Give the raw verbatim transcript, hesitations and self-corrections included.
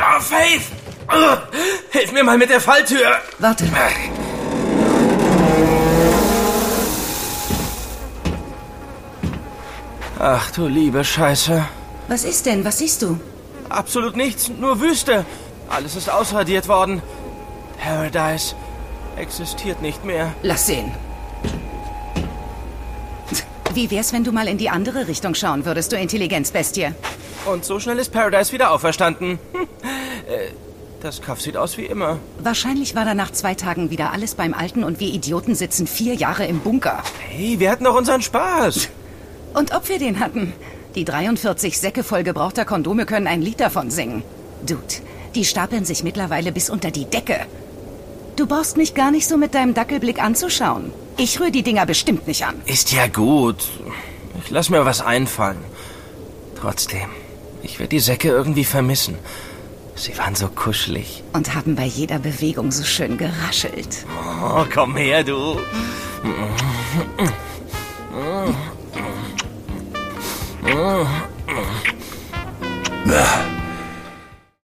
Oh, Faith! Oh, hilf mir mal mit der Falltür! Warte. Ach du liebe Scheiße. Was ist denn? Was siehst du? Absolut nichts, nur Wüste. Alles ist ausradiert worden. Paradise existiert nicht mehr. Lass sehen. Wie wär's, wenn du mal in die andere Richtung schauen würdest, du Intelligenzbestie? Und so schnell ist Paradise wieder auferstanden. Hm. Äh, das Kaff sieht aus wie immer. Wahrscheinlich war da nach zwei Tagen wieder alles beim Alten und wir Idioten sitzen vier Jahre im Bunker. Hey, wir hatten doch unseren Spaß. Und ob wir den hatten? Die dreiundvierzig Säcke voll gebrauchter Kondome können ein Lied davon singen. Dude, die stapeln sich mittlerweile bis unter die Decke. Du brauchst mich gar nicht so mit deinem Dackelblick anzuschauen. Ich rühre die Dinger bestimmt nicht an. Ist ja gut. Ich lass mir was einfallen. Trotzdem, ich werde die Säcke irgendwie vermissen. Sie waren so kuschelig. Und haben bei jeder Bewegung so schön geraschelt. Oh, komm her, du.